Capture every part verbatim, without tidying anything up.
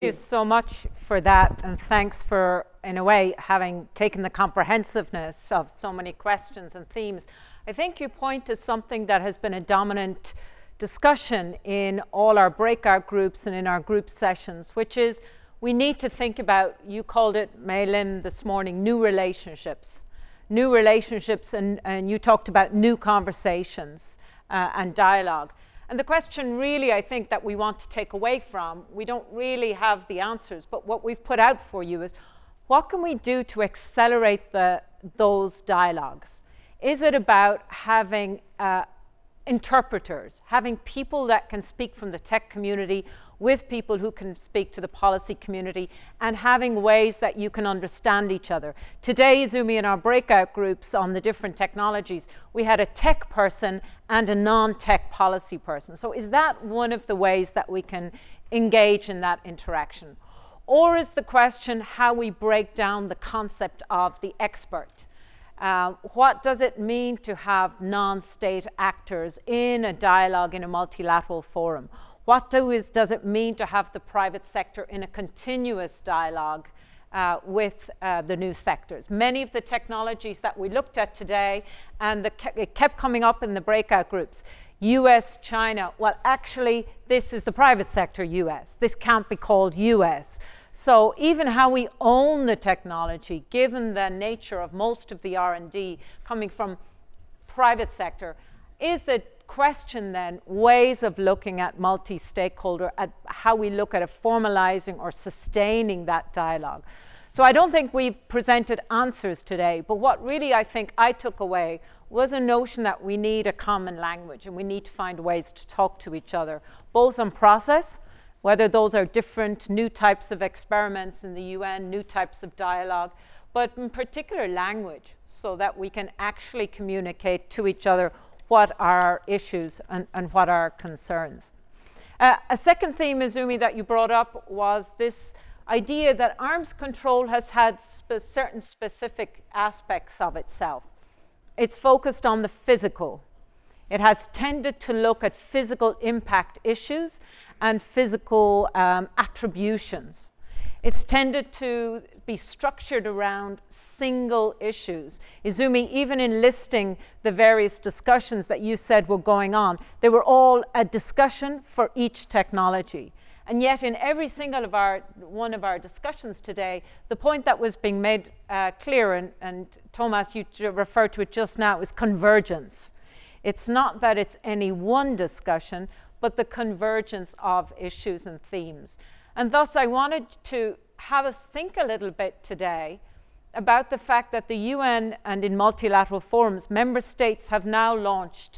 you so much for that, and thanks for, in a way, having taken the comprehensiveness of so many questions and themes. I think you point to something that has been a dominant discussion in all our breakout groups and in our group sessions, which is we need to think about, you called it, Mei Lim, this morning, new relationships. New relationships, and, and you talked about new conversations uh, and dialogue. And the question really, I think, that we want to take away from, we don't really have the answers, but what we've put out for you is, what can we do to accelerate the, those dialogues? Is it about having uh, interpreters, having people that can speak from the tech community with people who can speak to the policy community, and having ways that you can understand each other? Today, Izumi, in our breakout groups on the different technologies, we had a tech person and a non-tech policy person. So is that one of the ways that we can engage in that interaction? Or is the question how we break down the concept of the expert? Uh, what does it mean to have non-state actors in a dialogue in a multilateral forum? What do is, does it mean to have the private sector in a continuous dialogue uh, with uh, the new sectors? Many of the technologies that we looked at today, and the, it kept coming up in the breakout groups, U S, China, well, actually, this is the private sector U S. This can't be called U S. So even how we own the technology, given the nature of most of the R and D coming from private sector, is the question then ways of looking at multi-stakeholder, at how we look at a formalizing or sustaining that dialogue. So I don't think we've presented answers today, but what really I think I took away was a notion that we need a common language and we need to find ways to talk to each other, both on process, whether those are different new types of experiments in the U N, new types of dialogue, but in particular language, so that we can actually communicate to each other what are our issues and, and what are our concerns. Uh, a second theme, Izumi, that you brought up was this idea that arms control has had spe- certain specific aspects of itself. It's focused on the physical. It has tended to look at physical impact issues and physical um, attributions. It's tended to be structured around single issues. Izumi, even in listing the various discussions that you said were going on, they were all a discussion for each technology. And yet in every single of our, one of our discussions today, the point that was being made uh, clear, and, and Thomas, you referred to it just now, is convergence. It's not that it's any one discussion, but the convergence of issues and themes. And thus, I wanted to have us think a little bit today about the fact that the U N and in multilateral forums, member states have now launched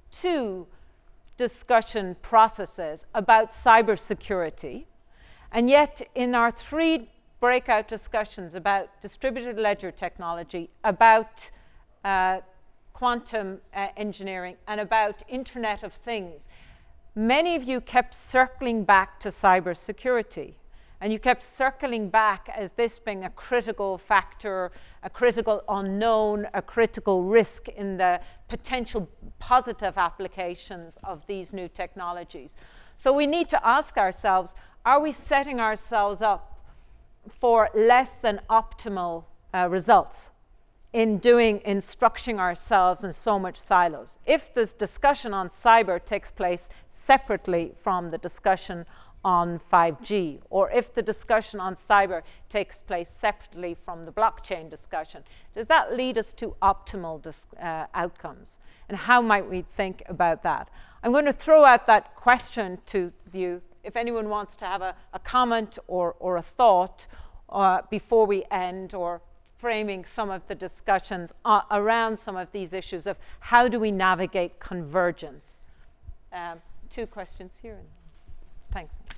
two discussion processes about cybersecurity. And yet, in our three breakout discussions about distributed ledger technology, about uh, quantum uh, engineering, and about Internet of Things, many of you kept circling back to cybersecurity. And you kept circling back as this being a critical factor, a critical unknown, a critical risk in the potential positive applications of these new technologies. So we need to ask ourselves, are we setting ourselves up for less than optimal uh, results in doing, in structuring ourselves in so much silos? If this discussion on cyber takes place separately from the discussion on five G, or if the discussion on cyber takes place separately from the blockchain discussion, does that lead us to optimal uh, outcomes? And how might we think about that? I'm going to throw out that question to you, if anyone wants to have a, a comment or, or a thought uh, before we end, or framing some of the discussions uh, around some of these issues of how do we navigate convergence. Um, two questions here. Thanks.